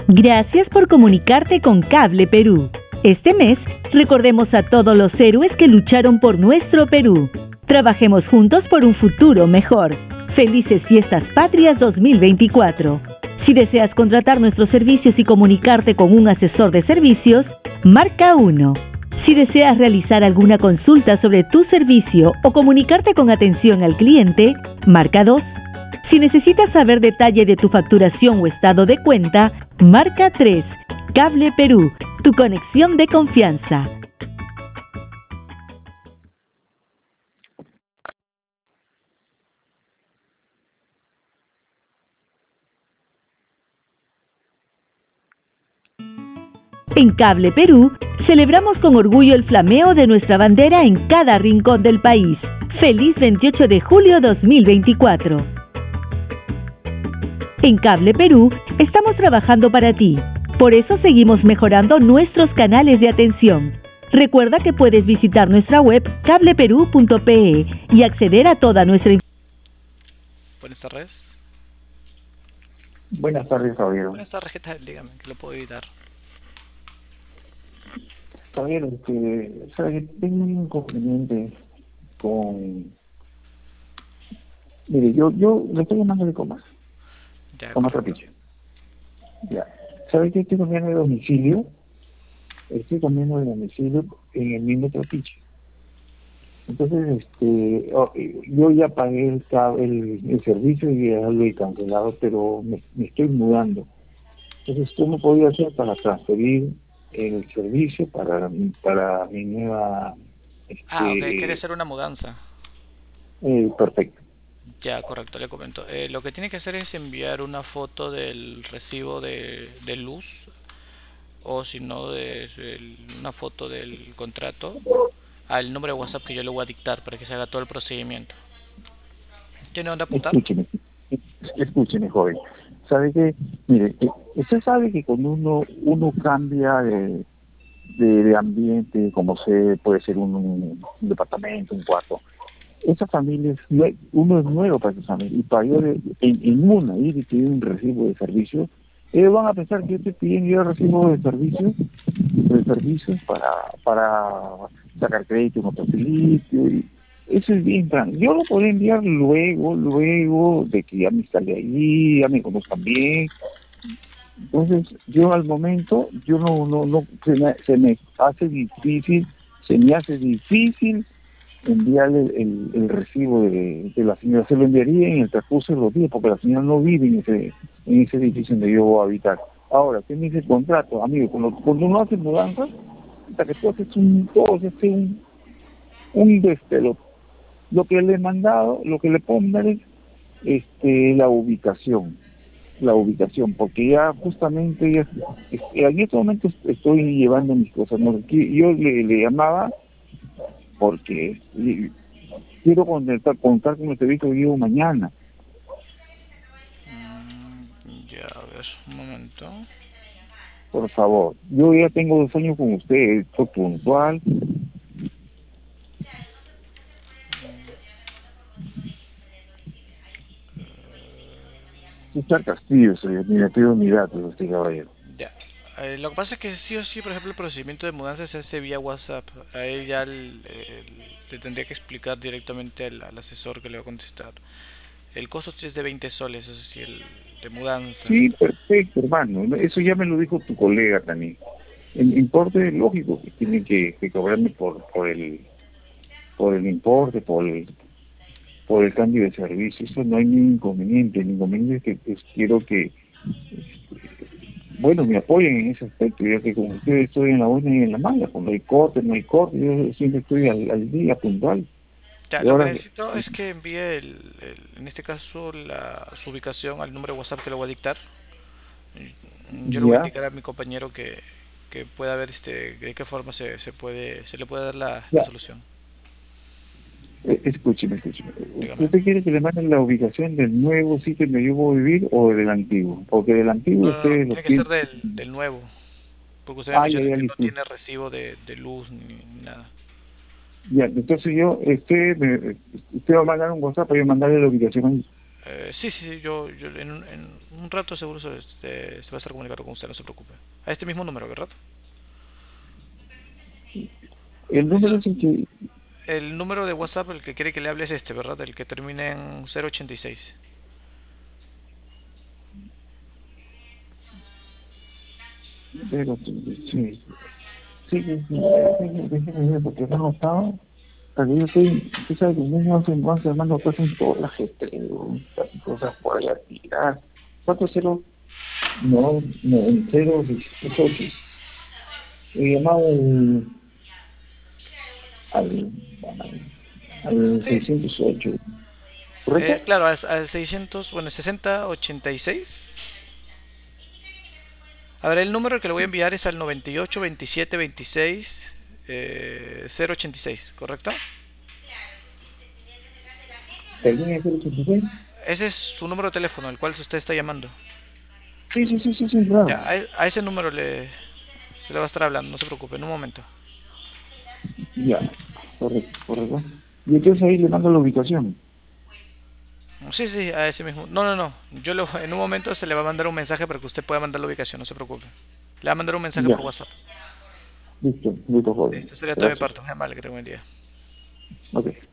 Gracias por comunicarte con Cable Perú. Este mes, recordemos a todos los héroes que lucharon por nuestro Perú. Trabajemos juntos por un futuro mejor. Felices Fiestas Patrias 2024. Si deseas contratar nuestros servicios y comunicarte con un asesor de servicios, marca 1. Si deseas realizar alguna consulta sobre tu servicio o comunicarte con atención al cliente, marca 2. Si necesitas saber detalle de tu facturación o estado de cuenta, marca 3. Cable Perú, tu conexión de confianza. En Cable Perú, celebramos con orgullo el flameo de nuestra bandera en cada rincón del país. ¡Feliz 28 de julio 2024! En Cable Perú, estamos trabajando para ti. Por eso seguimos mejorando nuestros canales de atención. Recuerda que puedes visitar nuestra web cableperú.pe y acceder a toda nuestra información. Buenas tardes. Buenas tardes, Javier. Buenas tardes, ¿qué tal? Dígame, ¿qué lo puedo evitar? Javier, ¿sabes que tengo un inconveniente con... Mire, yo le estoy llamando de Comas. Ya, Comas correcto. Trapiche. Ya. ¿Sabes que estoy comiendo de domicilio? Estoy comiendo de domicilio en el mismo Trapiche. Entonces, yo ya pagué el servicio y ya lo he cancelado, pero me estoy mudando. Entonces, ¿cómo podría hacer para transferir el servicio para mi nueva... Ok, quiere hacer una mudanza. Perfecto. Ya, correcto, le comento. Lo que tiene que hacer es enviar una foto del recibo de luz, o si no, una foto del contrato al número de WhatsApp que yo le voy a dictar para que se haga todo el procedimiento. ¿Tiene dónde apuntar? Escúcheme, joven. ¿Sabe qué? Mire, usted sabe que cuando uno cambia de ambiente, como puede ser un departamento, un cuarto, esa familia uno es nuevo para esa familia, y para yo en una ir y pedir un recibo de servicio, ellos van a pensar que yo estoy pidiendo yo el recibo de servicios para sacar crédito en otro sitio, y eso es bien plan. Yo lo podría enviar luego de que ya me instalé allí, ya me conozcan bien. Entonces, yo al momento, yo no se me hace difícil enviarle el recibo de la señora. Se lo enviaría en el transcurso de los días, porque la señora no vive en ese edificio donde yo voy a habitar. Ahora, ¿qué me dice el contrato? Amigo, cuando uno hace mudanzas, hasta que tú haces un despelo. Lo que le he mandado, lo que le puedo mandar es la ubicación, porque ya justamente en este momento estoy llevando mis cosas, ¿no? Yo le llamaba porque quiero contar con el servicio vivo mañana. Ya, a ver, un momento. Por favor, yo ya tengo 2 años con usted, estoy puntual. César Castillo, señor, mira, pido mis datos, este caballero. Ya. Lo que pasa es que sí o sí, por ejemplo, el procedimiento de mudanza se hace vía WhatsApp. Ahí ya le tendría que explicar directamente al asesor que le va a contestar. El costo sí es de 20 soles, eso sí, el de mudanza. Sí, perfecto, hermano, eso ya me lo dijo tu colega también. El importe lógico que tienen que cobrarme por el importe, por el cambio de servicio. Eso no hay ningún inconveniente. El inconveniente es que quiero que, bueno, me apoyen en ese aspecto, ya que como ustedes estoy en la buena y en la mala, cuando hay corte, no hay corte, yo siempre estoy al día, puntual. Ya, Y lo que ahora, necesito es que envíe, en este caso, su ubicación al número de WhatsApp que le voy a dictar. Yo le voy a ya, indicar a mi compañero que pueda ver de qué forma se le puede dar la ya, solución. escúcheme. Dígame. ¿Usted quiere que le manden la ubicación del nuevo sitio donde yo voy a vivir o del antiguo? Porque del antiguo No, ustedes lo tiene que ser tienen. del nuevo. Porque usted me menciona Ya, que no listo. tiene recibo de luz ni nada. Ya, entonces usted va a mandar un WhatsApp para yo mandarle la ubicación ahí. Sí, sí, sí, yo en un rato seguro se va a estar comunicando con usted, no se preocupe. A este mismo número, ¿verdad? El Es número es el que... el número de WhatsApp, el que quiere que le hable es este, ¿verdad? El que termina en 086. Pero, sí, sí, sí, déjeme ver, porque no anotado. Porque yo estoy, tú sabes que no hace más no pasan todas las gestiones, cosas por allá tirar. ¿Cuánto cero? No, no, en 018. He llamado al, al Sí, 608, ¿correcto? claro, al 600, bueno, 6086. A ver, el número que le voy a enviar es al 98 27 26 086, ¿correcto? ¿Termina en 086? Ese es su número de teléfono, el cual usted está llamando. Sí, sí, sí, sí, sí, claro. Ya, a ese número se le va a estar hablando, no se preocupe, en un momento. Ya, correcto, correcto. Y entonces ahí le mando la ubicación. Sí, sí, a ese mismo. No, no, no. En un momento se le va a mandar un mensaje para que usted pueda mandar la ubicación, no se preocupe. Le va a mandar un mensaje Ya, por WhatsApp. listo, listo, joven. Esto sería todo de mi Gracias. parte. Muy amable, que tenga un buen día. Ok.